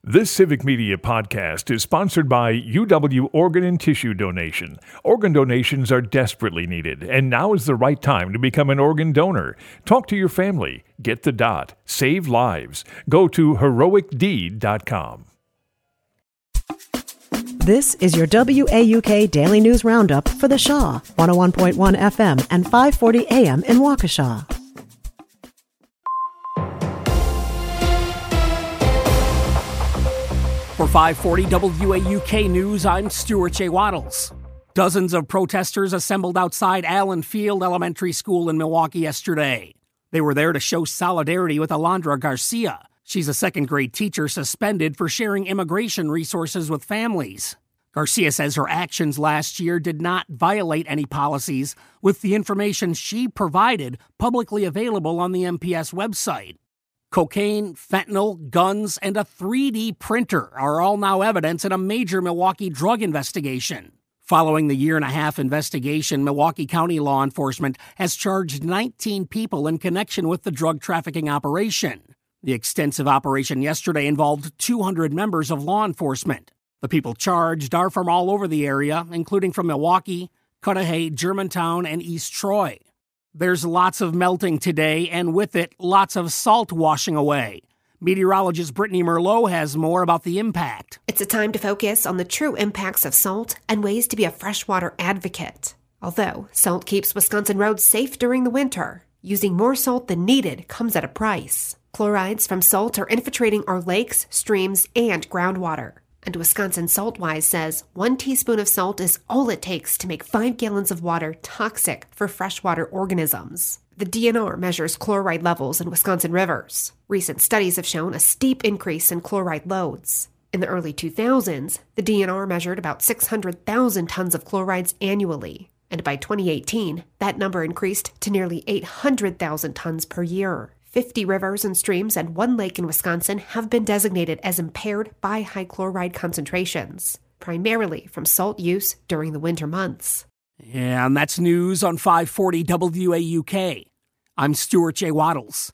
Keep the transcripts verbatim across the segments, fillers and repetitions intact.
This Civic Media podcast is sponsored by U W Organ and Tissue Donation. Organ donations are desperately needed, and now is the right time to become an organ donor. Talk to your family. Get the dot. Save lives. Go to heroic deed dot com. This is your W A U K Daily News Roundup for the Shaw, one oh one point one F M and five forty A M in Waukesha. For five forty W A U K News, I'm Stuart J. Waddles. Dozens of protesters assembled outside Allen Field Elementary School in Milwaukee yesterday. They were there to show solidarity with Alondra Garcia. She's a second-grade teacher suspended for sharing immigration resources with families. Garcia says her actions last year did not violate any policies, with the information she provided publicly available on the M P S website. Cocaine, fentanyl, guns, and a three D printer are all now evidence in a major Milwaukee drug investigation. Following the year-and-a-half investigation, Milwaukee County law enforcement has charged nineteen people in connection with the drug trafficking operation. The extensive operation yesterday involved two hundred members of law enforcement. The people charged are from all over the area, including from Milwaukee, Cudahy, Germantown, and East Troy. There's lots of melting today, and with it, lots of salt washing away. Meteorologist Brittany Merlot has more about the impact. It's a time to focus on the true impacts of salt and ways to be a freshwater advocate. Although salt keeps Wisconsin roads safe during the winter, using more salt than needed comes at a price. Chlorides from salt are infiltrating our lakes, streams, and groundwater. And Wisconsin Saltwise says one teaspoon of salt is all it takes to make five gallons of water toxic for freshwater organisms. The D N R measures chloride levels in Wisconsin rivers. Recent studies have shown a steep increase in chloride loads. In the early two thousands, the D N R measured about six hundred thousand tons of chlorides annually. And by twenty eighteen, that number increased to nearly eight hundred thousand tons per year. fifty rivers and streams and one lake in Wisconsin have been designated as impaired by high chloride concentrations, primarily from salt use during the winter months. Yeah, and that's news on five forty W A U K. I'm Stuart J. Waddles.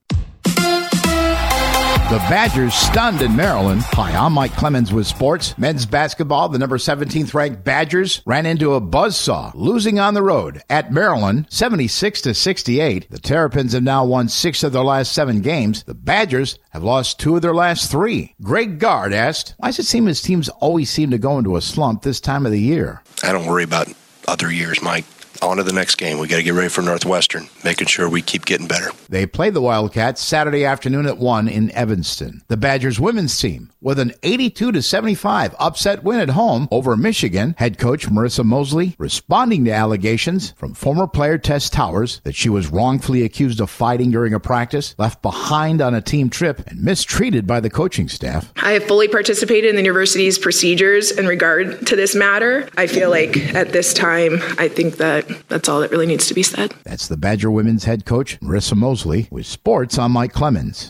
The Badgers stunned in Maryland. Hi, I'm Mike Clemens with sports. Men's basketball, the number seventeenth ranked Badgers ran into a buzzsaw, losing on the road at Maryland, seventy-six to sixty-eight. The Terrapins have now won six of their last seven games. The Badgers have lost two of their last three. Greg Gard asked, why does it seem his teams always seem to go into a slump this time of the year? I don't worry about other years, Mike. On to the next game. We got to get ready for Northwestern, making sure we keep getting better. They play the Wildcats Saturday afternoon at one in Evanston. The Badgers women's team, with an eighty-two to seventy-five upset win at home over Michigan, head coach Marissa Mosley responding to allegations from former player Tess Towers that she was wrongfully accused of fighting during a practice, left behind on a team trip, and mistreated by the coaching staff. I have fully participated in the university's procedures in regard to this matter. I feel like at this time, I think that that's all that really needs to be said. That's the Badger women's head coach, Marissa Mosley. With sports, I'm Mike Clemens.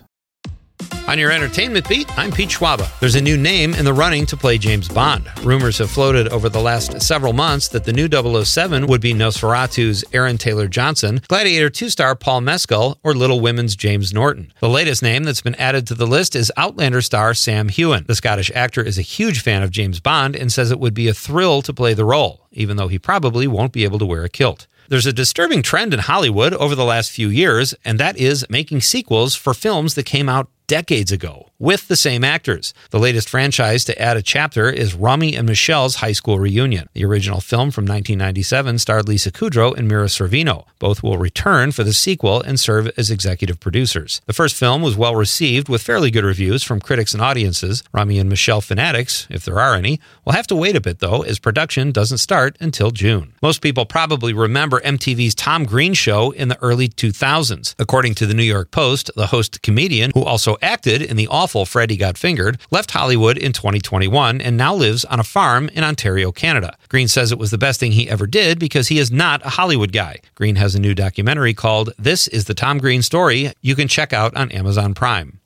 On your entertainment beat, I'm Pete Schwaba. There's a new name in the running to play James Bond. Rumors have floated over the last several months that the new double oh seven would be Nosferatu's Aaron Taylor-Johnson, Gladiator two star Paul Mescal, or Little Women's James Norton. The latest name that's been added to the list is Outlander star Sam Heughan. The Scottish actor is a huge fan of James Bond and says it would be a thrill to play the role, even though he probably won't be able to wear a kilt. There's a disturbing trend in Hollywood over the last few years, and that is making sequels for films that came out decades ago, with the same actors. The latest franchise to add a chapter is Romy and Michelle's high school reunion. The original film from nineteen ninety-seven starred Lisa Kudrow and Mira Sorvino. Both will return for the sequel and serve as executive producers. The first film was well received with fairly good reviews from critics and audiences. Romy and Michelle fanatics, if there are any, will have to wait a bit though, as production doesn't start until June. Most people probably remember M T V's Tom Green show in the early two thousands. According to the New York Post, the host comedian, who also acted in the awful Freddy Got Fingered, left Hollywood in twenty twenty-one and now lives on a farm in Ontario, Canada. Green says it was the best thing he ever did because he is not a Hollywood guy. Green has a new documentary called This is the Tom Green Story you can check out on Amazon Prime.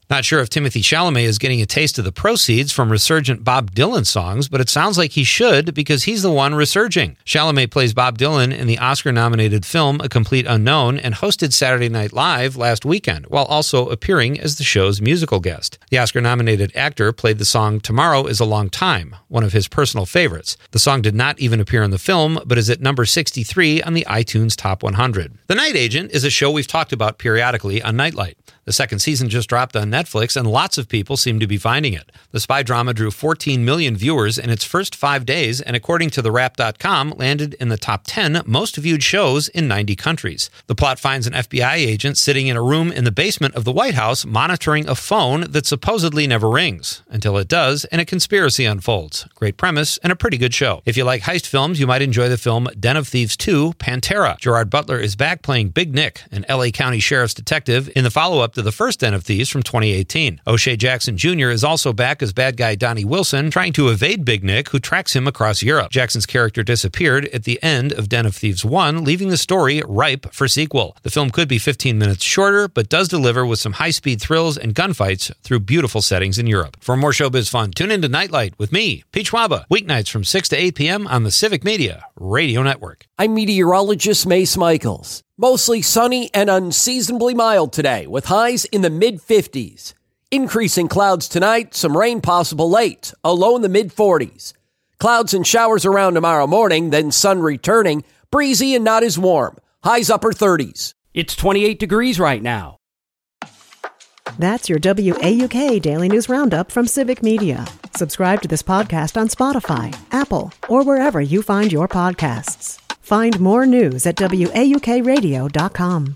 Not sure if Timothée Chalamet is getting a taste of the proceeds from resurgent Bob Dylan songs, but it sounds like he should because he's the one resurging. Chalamet plays Bob Dylan in the Oscar-nominated film A Complete Unknown and hosted Saturday Night Live last weekend, while also appearing as the show's musical guest. The Oscar-nominated actor played the song Tomorrow is a Long Time, one of his personal favorites. The song did not even appear in the film, but is at number sixty-three on the iTunes Top one hundred. The Night Agent is a show we've talked about periodically on Nightlight. The second season just dropped on Netflix, and lots of people seem to be finding it. The spy drama drew fourteen million viewers in its first five days, and according to the wrap dot com, landed in the top ten most viewed shows in ninety countries. The plot finds an F B I agent sitting in a room in the basement of the White House monitoring a phone that supposedly never rings, until it does, and a conspiracy unfolds. Great premise, and a pretty good show. If you like heist films, you might enjoy the film Den of Thieves two, Pantera. Gerard Butler is back playing Big Nick, an L A County Sheriff's detective, in the follow-up to the first Den of Thieves from twenty eighteen. O'Shea Jackson Junior is also back as bad guy Donnie Wilson, trying to evade Big Nick, who tracks him across Europe. Jackson's character disappeared at the end of Den of Thieves one, leaving the story ripe for sequel. The film could be fifteen minutes shorter, but does deliver with some high-speed thrills and gunfights through beautiful settings in Europe. For more showbiz fun, tune into Nightlight with me, Pete Schwaba, weeknights from six to eight p.m. on the Civic Media Radio Network. I'm meteorologist Mace Michaels. Mostly sunny and unseasonably mild today, with highs in the mid-fifties. Increasing clouds tonight, some rain possible late, a low in the mid-forties. Clouds and showers around tomorrow morning, then sun returning, breezy and not as warm. Highs upper thirties. It's twenty-eight degrees right now. That's your W A U K Daily News Roundup from Civic Media. Subscribe to this podcast on Spotify, Apple, or wherever you find your podcasts. Find more news at W A U K radio dot com.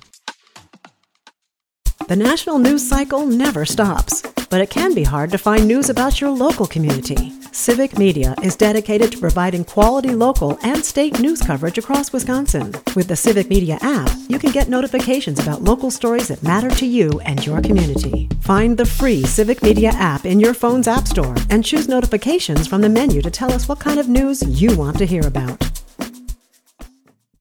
The national news cycle never stops, but it can be hard to find news about your local community. Civic Media is dedicated to providing quality local and state news coverage across Wisconsin. With the Civic Media app, you can get notifications about local stories that matter to you and your community. Find the free Civic Media app in your phone's app store and choose notifications from the menu to tell us what kind of news you want to hear about.